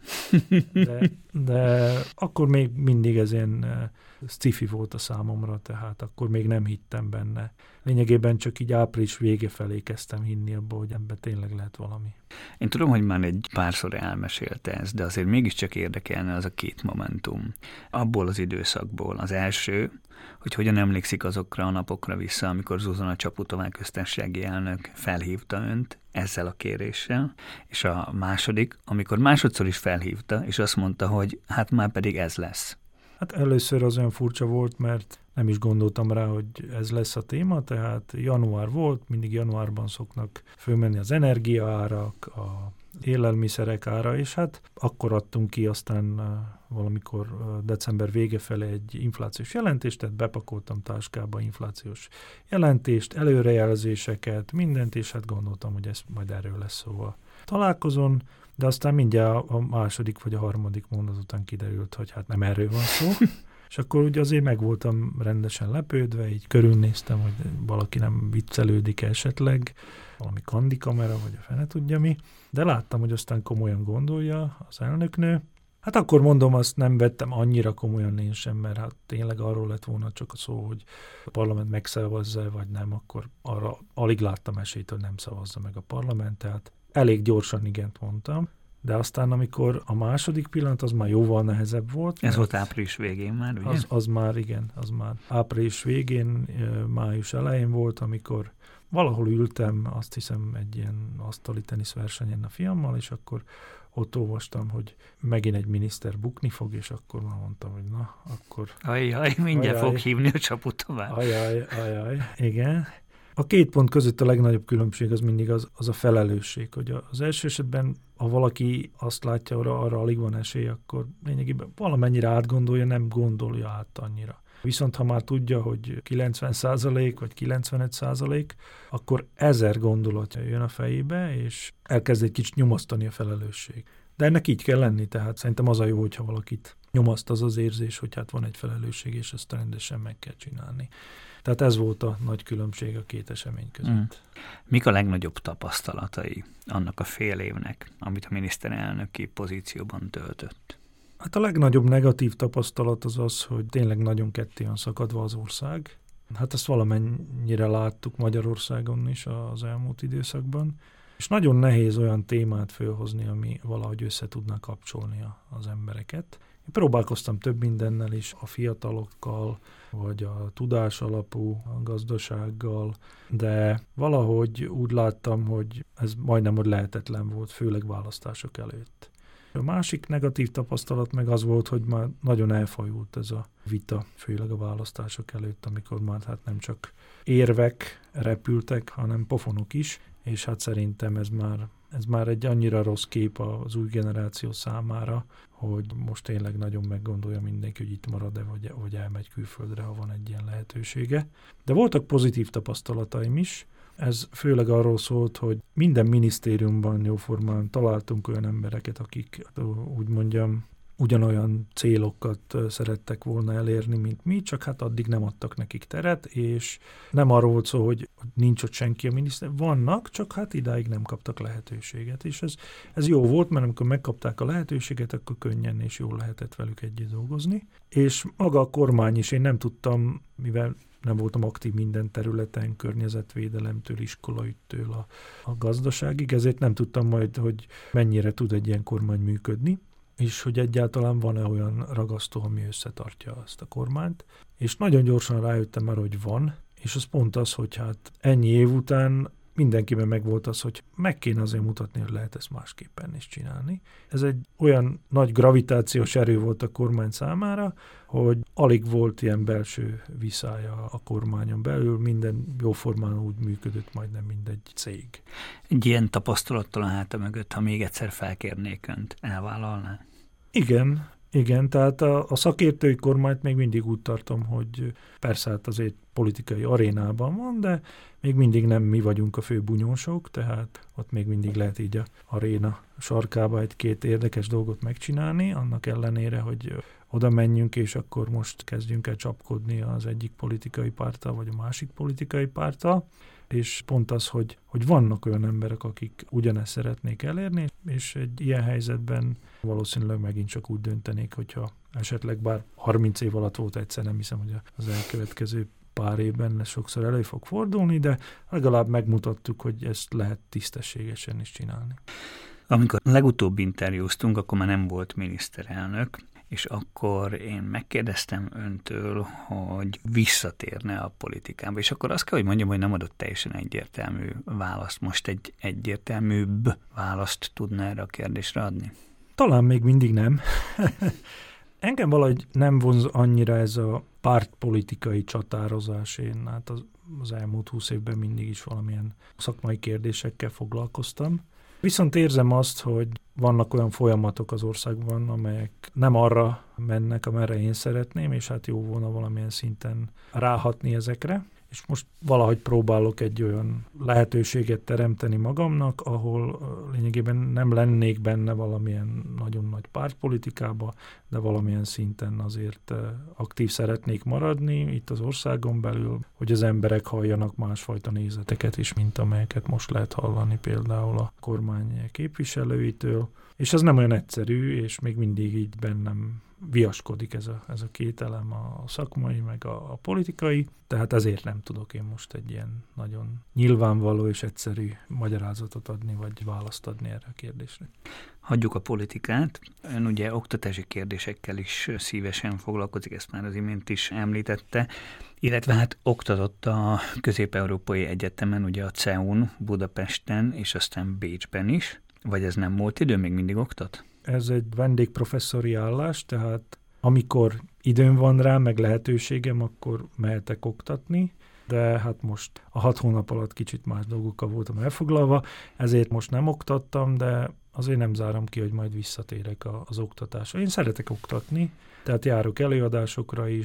De, de akkor még mindig ez ilyen sci-fi volt a számomra, tehát akkor még nem hittem benne. Lényegében csak így április vége felé kezdtem hinni abba, hogy ebben tényleg lehet valami. Én tudom, hogy már egy párszor elmesélte ezt, de azért mégiscsak érdekelne az a két momentum. Abból az időszakból. Az első, hogy hogyan emlékszik azokra a napokra vissza, amikor Zuzana Csaputová köztársasági elnök felhívta önt ezzel a kéréssel, és a második, amikor másodszor is felhívta, és azt mondta, hogy hát már pedig ez lesz. Hát először az olyan furcsa volt, mert nem is gondoltam rá, hogy ez lesz a téma, tehát január volt, mindig januárban szoknak fölmenni az energiaárak, a élelmiszerek ára, és hát akkor adtunk ki aztán valamikor december vége felé egy inflációs jelentést, tehát bepakoltam táskába inflációs jelentést, előrejelzéseket, mindent, és hát gondoltam, hogy ez majd erről lesz szó a találkozón, de aztán mindjárt a második vagy a harmadik mondat után kiderült, hogy hát nem erről van szó. És akkor ugye azért meg voltam rendesen lepődve, így körülnéztem, hogy valaki nem viccelődik esetleg, valami kandikamera, vagy a fene tudja mi. De láttam, hogy aztán komolyan gondolja az elnöknő. Hát akkor mondom, azt nem vettem annyira komolyan én sem, mert hát tényleg arról lett volna csak a szó, hogy a parlament megszavazza, vagy nem, akkor arra alig láttam esélyt, hogy nem szavazza meg a parlament, tehát elég gyorsan igent mondtam. De aztán, amikor a második pillanat, az már jóval nehezebb volt. Ez volt április végén már, ugye? Az, az már, igen, az már április végén, május elején volt, amikor valahol ültem, azt hiszem egy ilyen asztali teniszversenyen a fiammal, és akkor ott olvastam, hogy megint egy miniszter bukni fog, és akkor már mondtam, hogy na, akkor... Ajaj, mindjárt ajaj, fog hívni a Csaputovát. Ajaj, ajaj, igen. A két pont között a legnagyobb különbség az mindig az, az a felelősség, hogy az első esetben, ha valaki azt látja, arra, arra alig van esély, akkor lényegében valamennyire átgondolja, nem gondolja át annyira. Viszont ha már tudja, hogy kilencven százalék vagy kilencvenöt százalék, akkor ezer gondolat jön a fejébe, és elkezd egy kicsit nyomasztani a felelősség. De ennek így kell lenni, tehát szerintem az a jó, hogyha valakit nyomaszt az az érzés, hogy hát van egy felelősség, és ezt rendesen meg kell csinálni. Tehát ez volt a nagy különbség a két esemény között. Mm. Mik a legnagyobb tapasztalatai annak a fél évnek, amit a miniszterelnöki pozícióban töltött? Hát a legnagyobb negatív tapasztalat az az, hogy tényleg nagyon ketté van szakadva az ország. Hát ezt valamennyire láttuk Magyarországon is az elmúlt időszakban. És nagyon nehéz olyan témát fölhozni, ami valahogy össze tudná kapcsolni az embereket. Én próbálkoztam több mindennel is, a fiatalokkal, vagy a tudás alapú a gazdasággal, de valahogy úgy láttam, hogy ez majdnem hogy lehetetlen volt, főleg választások előtt. A másik negatív tapasztalat meg az volt, hogy már nagyon elfajult ez a vita, főleg a választások előtt, amikor már hát nem csak érvek repültek, hanem pofonok is, és hát szerintem ez már, ez már egy annyira rossz kép az új generáció számára, hogy most tényleg nagyon meggondolja mindenki, hogy itt marad-e, vagy, vagy elmegy külföldre, ha van egy ilyen lehetősége. De voltak pozitív tapasztalataim is. Ez főleg arról szólt, hogy minden minisztériumban jóformán találtunk olyan embereket, akik, úgy mondjam, ugyanolyan célokat szerettek volna elérni, mint mi, csak hát addig nem adtak nekik teret, és nem arról volt szó, hogy nincs ott senki a miniszter, vannak, csak hát idáig nem kaptak lehetőséget, és ez, ez jó volt, mert amikor megkapták a lehetőséget, akkor könnyen és jól lehetett velük együtt dolgozni, és maga a kormány is, én nem tudtam, mivel nem voltam aktív minden területen, környezetvédelemtől, iskolaügytől a, a gazdaságig, ezért nem tudtam majd, hogy mennyire tud egy ilyen kormány működni, és hogy egyáltalán van-e olyan ragasztó, ami összetartja ezt a kormányt. És nagyon gyorsan rájöttem arra, hogy van, és az pont az, hogy hát ennyi év után mindenkiben megvolt az, hogy meg kéne azért mutatni, hogy lehet ezt másképpen is csinálni. Ez egy olyan nagy gravitációs erő volt a kormány számára, hogy alig volt ilyen belső viszája a kormányon belül, minden jóformán úgy működött, majdnem mindegy cég. Egy ilyen tapasztalattal a háta mögött, ha még egyszer felkérnék önt, elvállalná? Igen, igen, tehát a, a szakértői kormányt még mindig úgy tartom, hogy persze hát azért politikai arénában van, de még mindig nem mi vagyunk a fő bunyósok, tehát ott még mindig lehet így a aréna sarkába egy-két érdekes dolgot megcsinálni, annak ellenére, hogy oda menjünk, és akkor most kezdjünk el csapkodni az egyik politikai párttal, vagy a másik politikai párttal, és pont az, hogy, hogy vannak olyan emberek, akik ugyanezt szeretnék elérni, és egy ilyen helyzetben valószínűleg megint csak úgy döntenék, hogyha esetleg bár harminc év alatt volt egyszer, nem hiszem, hogy az elkövetkező pár évben ez sokszor elő fog fordulni, de legalább megmutattuk, hogy ezt lehet tisztességesen is csinálni. Amikor legutóbb interjúztunk, akkor már nem volt miniszterelnök, és akkor én megkérdeztem öntől, hogy visszatérne a politikába, és akkor azt kell, hogy mondjam, hogy nem adott teljesen egyértelmű választ. Most egy egyértelműbb választ tudna erre a kérdésre adni? Talán még mindig nem. Engem valahogy nem vonz annyira ez a pártpolitikai csatározás. Én hát az, az elmúlt húsz évben mindig is valamilyen szakmai kérdésekkel foglalkoztam. Viszont érzem azt, hogy vannak olyan folyamatok az országban, amelyek nem arra mennek, amerre én szeretném, és hát jó volna valamilyen szinten ráhatni ezekre. És most valahogy próbálok egy olyan lehetőséget teremteni magamnak, ahol lényegében nem lennék benne valamilyen nagyon nagy pártpolitikába, de valamilyen szinten azért aktív szeretnék maradni itt az országon belül, hogy az emberek halljanak másfajta nézeteket is, mint amelyeket most lehet hallani például a kormány képviselőitől. És ez nem olyan egyszerű, és még mindig így bennem viaskodik ez a, ez a két elem, a szakmai meg a, a politikai, tehát ezért nem tudok én most egy ilyen nagyon nyilvánvaló és egyszerű magyarázatot adni, vagy választ adni erre a kérdésre. Hagyjuk a politikát. Ön ugye oktatási kérdésekkel is szívesen foglalkozik, ezt már az imént is említette, illetve hát oktatott a Közép-Európai Egyetemen, ugye a cé e u-n, Budapesten, és aztán Bécsben is, vagy ez nem volt idő, még mindig oktat? Ez egy vendégprofesszori állás, tehát amikor időm van rá, meg lehetőségem, akkor mehetek oktatni, de hát most a hat hónap alatt kicsit más dolgokkal voltam elfoglalva, ezért most nem oktattam, de azért nem zárom ki, hogy majd visszatérek az oktatásra. Én szeretek oktatni, tehát járok előadásokra is,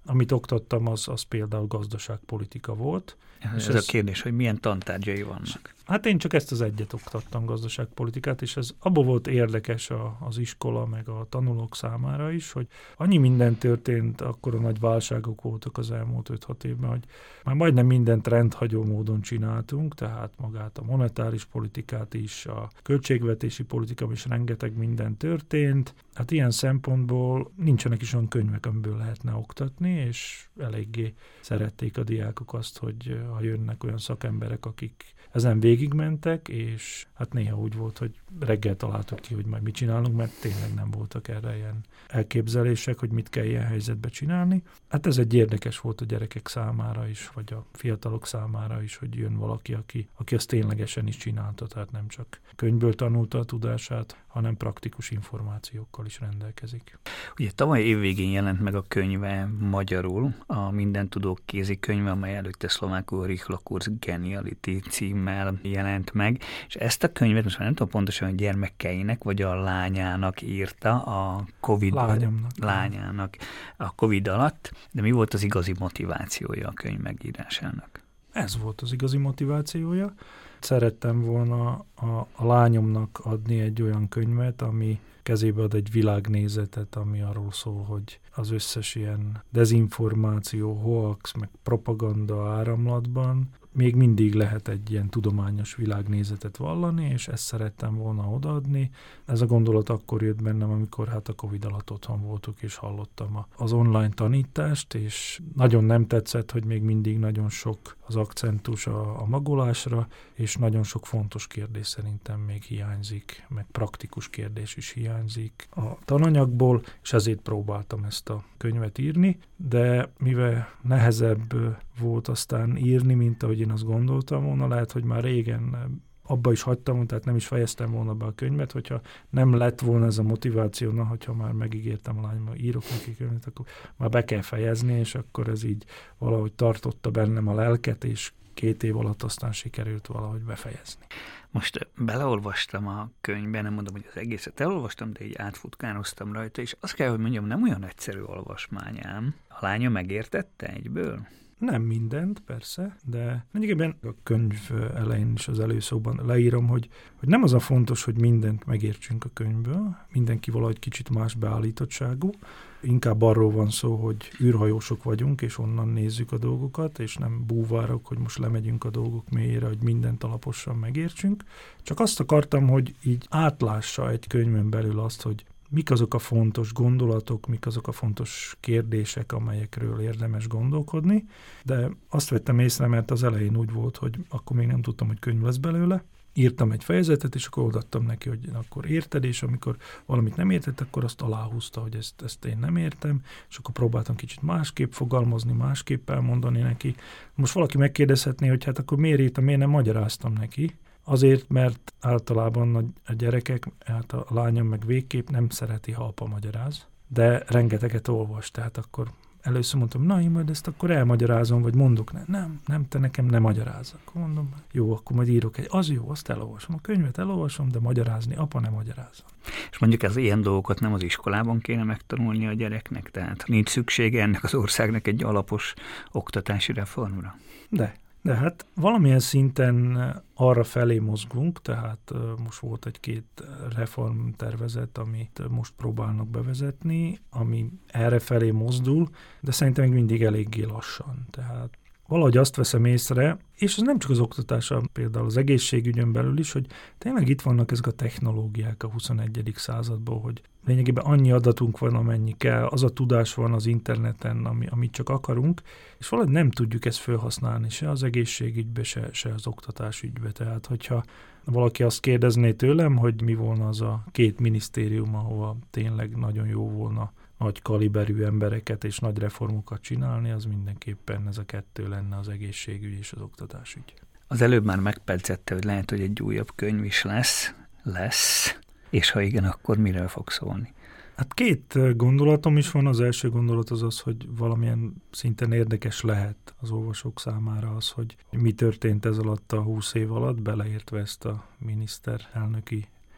Amit oktattam, az, az például gazdaságpolitika volt. Ez, ez a kérdés, hogy milyen tantárgyai vannak. Hát én csak ezt az egyet oktattam, gazdaságpolitikát, és ez abból volt érdekes a, az iskola, meg a tanulók számára is, hogy annyi minden történt, akkora nagy válságok voltak az elmúlt öt-hat évben, hogy már majdnem mindent rendhagyó módon csináltunk, tehát magát a monetáris politikát is, a költségvetési politikában is rengeteg minden történt. Hát ilyen szempontból nincsenek is olyan könyvek, amiből lehetne oktatni, és eléggé szerették a diákok azt, hogy ha jönnek olyan szakemberek, akik ezen végigmentek, és hát néha úgy volt, hogy reggel találtuk ki, hogy majd mit csinálunk, mert tényleg nem voltak erre ilyen elképzelések, hogy mit kell ilyen helyzetbe csinálni. Hát ez egy érdekes volt a gyerekek számára is, vagy a fiatalok számára is, hogy jön valaki, aki, aki azt ténylegesen is csinálta, tehát nem csak könyvből tanulta a tudását, hanem praktikus információkkal is rendelkezik. Ugye tavaly évvégén jelent meg a könyve magyarul, a Mindentudók kézikönyve, amely előtte szlovákul Rihla Kurz Geniality címmel jelent meg, és ezt a könyvet most már nem tudom pontosan, hogy gyermekeinek vagy a lányának írta a Covid Lányomnak. lányának a Covid alatt, de mi volt az igazi motivációja a könyv megírásának? Ez volt az igazi motivációja. Szerettem volna a, a lányomnak adni egy olyan könyvet, ami kezébe ad egy világnézetet, ami arról szól, hogy az összes ilyen dezinformáció, hoax, meg propaganda áramlatban még mindig lehet egy ilyen tudományos világnézetet vallani, és ezt szerettem volna odaadni. Ez a gondolat akkor jött bennem, amikor hát a Covid alatt otthon voltunk, és hallottam az online tanítást, és nagyon nem tetszett, hogy még mindig nagyon sok az akcentus a, a magolásra, és nagyon sok fontos kérdés szerintem még hiányzik, meg praktikus kérdés is hiányzik a tananyagból, és ezért próbáltam ezt a könyvet írni, de mivel nehezebb volt aztán írni, mint ahogy én azt gondoltam volna, lehet, hogy már régen abba is hagytam, tehát nem is fejeztem volna be a könyvet, hogyha nem lett volna ez a motiváció, na, hogyha már megígértem a lányommal, írok neki könyvet, akkor már be kell fejezni, és akkor ez így valahogy tartotta bennem a lelket, és két év alatt aztán sikerült valahogy befejezni. Most beleolvastam a könyvbe, nem mondom, hogy az egészet elolvastam, de így átfutkánoztam rajta, és azt kell, hogy mondjam, nem olyan egyszerű olvasmányám. A lánya megértette egyből? Nem mindent, persze, de egyébként a könyv elején is az előszóban leírom, hogy, hogy nem az a fontos, hogy mindent megértsünk a könyvből, mindenki valahogy kicsit más beállítottságú, inkább arról van szó, hogy űrhajósok vagyunk, és onnan nézzük a dolgokat, és nem búvárok, hogy most lemegyünk a dolgok mélyére, hogy mindent alaposan megértsünk. Csak azt akartam, hogy így átlássa egy könyvön belül azt, hogy mik azok a fontos gondolatok, mik azok a fontos kérdések, amelyekről érdemes gondolkodni, de azt vettem észre, mert az elején úgy volt, hogy akkor még nem tudtam, hogy könyv lesz belőle. Írtam egy fejezetet, és akkor odaadtam neki, hogy akkor érted, és amikor valamit nem értett, akkor azt aláhúzta, hogy ezt, ezt én nem értem, és akkor próbáltam kicsit másképp fogalmazni, másképp elmondani neki. Most valaki megkérdezhetné, hogy hát akkor miért írtam, miért nem magyaráztam neki. Azért, mert általában a gyerekek, hát a lányom meg végképp nem szereti, ha apa magyaráz, de rengeteget olvas, tehát akkor először mondtam, na én majd ezt akkor elmagyarázom, vagy mondok, ne, nem, nem, te nekem nem magyarázz. Akkor mondom, jó, akkor majd írok egy, az jó, azt elolvasom, a könyvet elolvasom, de magyarázni, apa nem magyarázza. És mondjuk ez ilyen dolgokat nem az iskolában kéne megtanulni a gyereknek, tehát nincs szüksége ennek az országnak egy alapos oktatási reformra? De. De hát valamilyen szinten arra felé mozgunk, tehát most volt egy-két reformtervezet, amit most próbálnak bevezetni, ami erre felé mozdul, de szerintem még mindig eléggé lassan. Tehát valahogy azt veszem észre, és ez nem csak az oktatása, például az egészségügyön belül is, hogy tényleg itt vannak ezek a technológiák a huszonegyedik században, hogy lényegében annyi adatunk van, amennyi kell, az a tudás van az interneten, ami, amit csak akarunk, és valahogy nem tudjuk ezt felhasználni se az egészségügybe, se, se az oktatásügybe. Tehát, hogyha valaki azt kérdezné tőlem, hogy mi volna az a két minisztérium, ahova tényleg nagyon jó volna nagy kaliberű embereket és nagy reformokat csinálni, az mindenképpen ez a kettő lenne, az egészségügy és az oktatásügy. Az előbb már megpercette, hogy lehet, hogy egy újabb könyv is lesz, lesz, és ha igen, akkor miről fog szólni? Hát két gondolatom is van. Az első gondolat az az, hogy valamilyen szinten érdekes lehet az olvasók számára az, hogy mi történt ez alatt a húsz év alatt, beleértve ezt a miniszterelnöki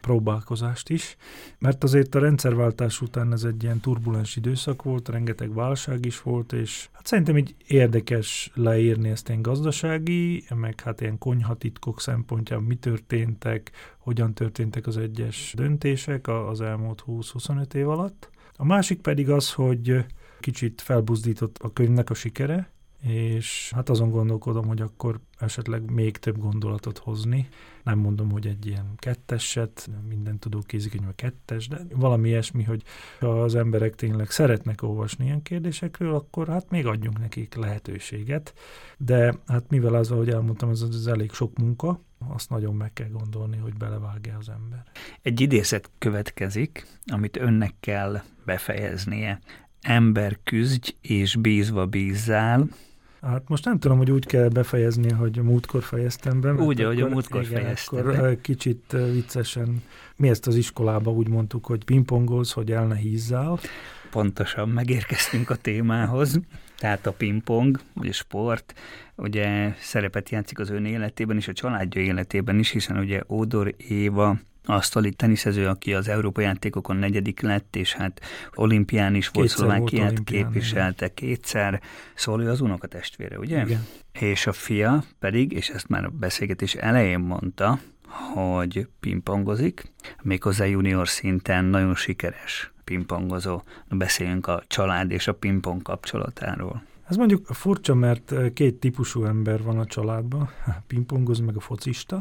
próbálkozást is, mert azért a rendszerváltás után ez egy ilyen turbulens időszak volt, rengeteg válság is volt, és hát szerintem így érdekes leírni ezt ilyen gazdasági, meg hát ilyen konyhatitkok szempontjából mi történtek, hogyan történtek az egyes döntések az elmúlt húsz-huszonöt év alatt. A másik pedig az, hogy kicsit felbuzdított a könyvnek a sikere, és hát azon gondolkodom, hogy akkor esetleg még több gondolatot hozni. Nem mondom, hogy egy ilyen ketteset, minden tudó kézikönyv a kettes, de valami ilyesmi, hogy ha az emberek tényleg szeretnek olvasni ilyen kérdésekről, akkor hát még adjunk nekik lehetőséget. De hát mivel az, ahogy elmondtam, ez az elég sok munka, azt nagyon meg kell gondolni, hogy belevágja az ember. Egy idézet következik, amit önnek kell befejeznie. Ember küzdj és bízva bízzál. Hát most nem tudom, hogy úgy kell befejezni, hogy múltkor fejeztem be. Úgy, ahogy a múltkor fejeztem be. Akkor kicsit viccesen, mi ezt az iskolában úgy mondtuk, hogy pingpongolsz, hogy el ne hízzál. Pontosan megérkeztünk a témához. Tehát a pingpong, vagy a sport, ugye szerepet játszik az ön életében és a családja életében is, hiszen ugye Ódor Éva asztali teniszező, aki az Európai játékokon negyedik lett, és hát olimpián is volt, Szlovákiát képviselte igen. kétszer, szóval ő az unokatestvére, ugye? Igen. És a fia pedig, és ezt már a beszélgetés elején mondta, hogy pingpongozik, méghozzá junior szinten nagyon sikeres pingpongozó. Beszéljünk a család és a pingpong kapcsolatáról. Ez mondjuk furcsa, mert két típusú ember van a családban, pingpongoz meg a focista,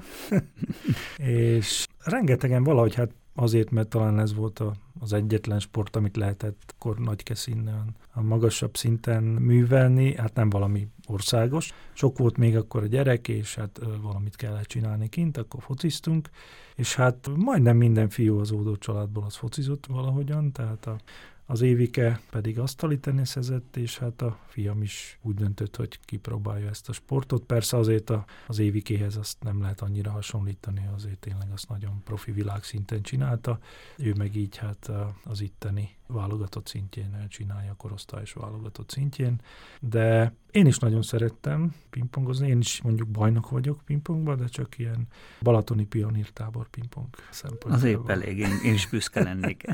és rengetegen valahogy hát azért, mert talán ez volt a, az egyetlen sport, amit lehetett akkor Nagykeszinnen a magasabb szinten művelni, hát nem valami országos. Sok volt még akkor a gyerek, és hát valamit kellett csinálni kint, akkor fociztunk, és hát majdnem minden fiú az Ódor családból az focizott valahogyan, tehát a Az Évike pedig asztali teniszezett, és hát a fiam is úgy döntött, hogy kipróbálja ezt a sportot. Persze azért a, az Évikéhez azt nem lehet annyira hasonlítani, azért tényleg azt nagyon profi világszinten csinálta. Ő meg így hát az itteni válogatott szintjén csinálja, a korosztályos válogatott szintjén. De én is nagyon szerettem pingpongozni, én is mondjuk bajnok vagyok pingpongban, de csak ilyen balatoni pionírtábor pingpong szempontjából. Az épp elég, én, én is büszke lennék.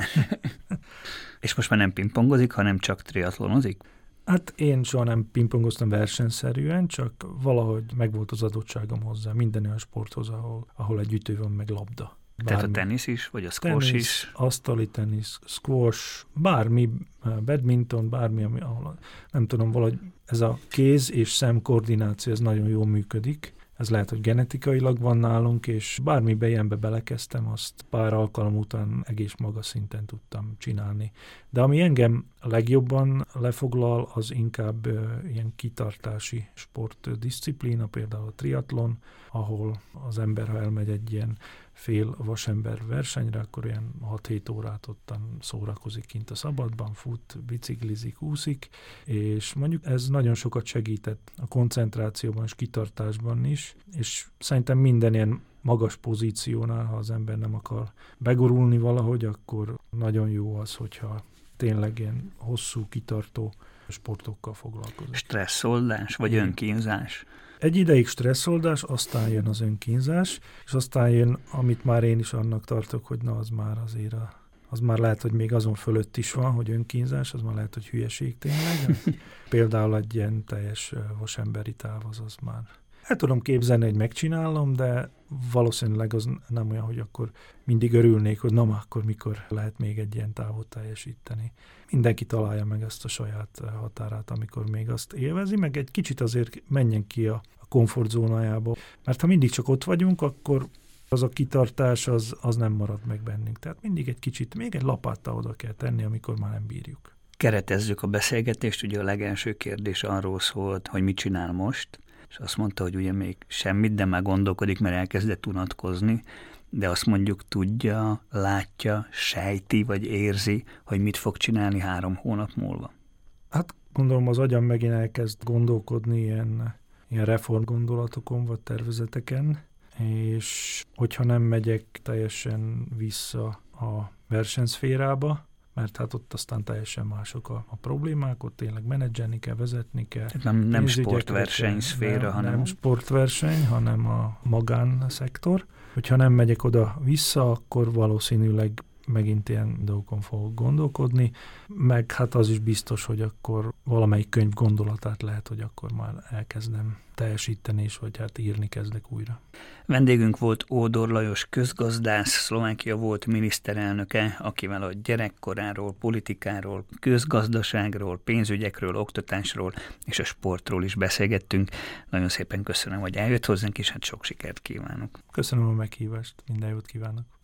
És most már nem pingpongozik, hanem csak triatlonozik? Hát én soha nem pingpongoztam versenyszerűen, csak valahogy megvolt az adottságom hozzá, minden olyan sporthoz, ahol, ahol egy ütő van, meg labda. Bármi. Tehát a tenisz is, vagy a squash tenisz, is? Asztali tenisz, squash, bármi, badminton, bármi, ami, ahol nem tudom, valahogy ez a kéz és szem koordináció, ez nagyon jól működik. Ez lehet, hogy genetikailag van nálunk, és bármibe ilyenbe belekezdtem, azt pár alkalom után egész magas szinten tudtam csinálni. De ami engem legjobban lefoglal, az inkább uh, ilyen kitartási sportdisziplína, például a triatlon, ahol az ember, ha elmegy egy ilyen fél vasember versenyre, akkor ilyen hat-hét órát ottan szórakozik kint a szabadban, fut, biciklizik, úszik, és mondjuk ez nagyon sokat segített a koncentrációban és kitartásban is, és szerintem minden ilyen magas pozíciónál, ha az ember nem akar begurulni valahogy, akkor nagyon jó az, hogyha tényleg ilyen hosszú, kitartó sportokkal foglalkozik. Stresszoldás, vagy Igen. önkínzás? Egy ideig stresszoldás, aztán jön az önkínzás, és aztán jön, amit már én is annak tartok, hogy na az már azért, a, az már lehet, hogy még azon fölött is van, hogy önkínzás, az már lehet, hogy hülyeség tényleg. Például egy ilyen teljes vasemberi táv, az az már. El tudom képzelni, hogy megcsinálom, de valószínűleg az nem olyan, hogy akkor mindig örülnék, hogy na, akkor mikor lehet még egy ilyen távot teljesíteni. Mindenki találja meg ezt a saját határát, amikor még azt élvezi, meg egy kicsit azért menjen ki a komfortzónájába. Mert ha mindig csak ott vagyunk, akkor az a kitartás az, az nem marad meg bennünk. Tehát mindig egy kicsit, még egy lapáttal oda kell tenni, amikor már nem bírjuk. Keretezzük a beszélgetést, ugye a legelső kérdés arról szólt, hogy mit csinál most, és azt mondta, hogy ugye még semmit, de már gondolkodik, mert elkezdett unatkozni, de azt mondjuk tudja, látja, sejti, vagy érzi, hogy mit fog csinálni három hónap múlva. Hát gondolom az agyam megint elkezd gondolkodni ilyen, ilyen reform gondolatokon, vagy tervezeteken, és hogyha nem megyek teljesen vissza a versenyszférába, mert hát ott aztán teljesen mások a, a problémák, ott tényleg menedzselni kell, vezetni kell. Nem, nem sportverseny szféra, nem, hanem... Nem sportverseny, hanem a magánszektor. Hogyha nem megyek oda-vissza, akkor valószínűleg megint ilyen dolgokon fogok gondolkodni, meg hát az is biztos, hogy akkor valamelyik könyv gondolatát lehet, hogy akkor már elkezdem teljesíteni, és vagy hát írni kezdek újra. Vendégünk volt Ódor Lajos közgazdász, Szlovákia volt miniszterelnöke, akivel a gyerekkoráról, politikáról, közgazdaságról, pénzügyekről, oktatásról és a sportról is beszélgettünk. Nagyon szépen köszönöm, hogy eljött hozzánk, és hát sok sikert kívánok. Köszönöm a meghívást, minden jót kívánok.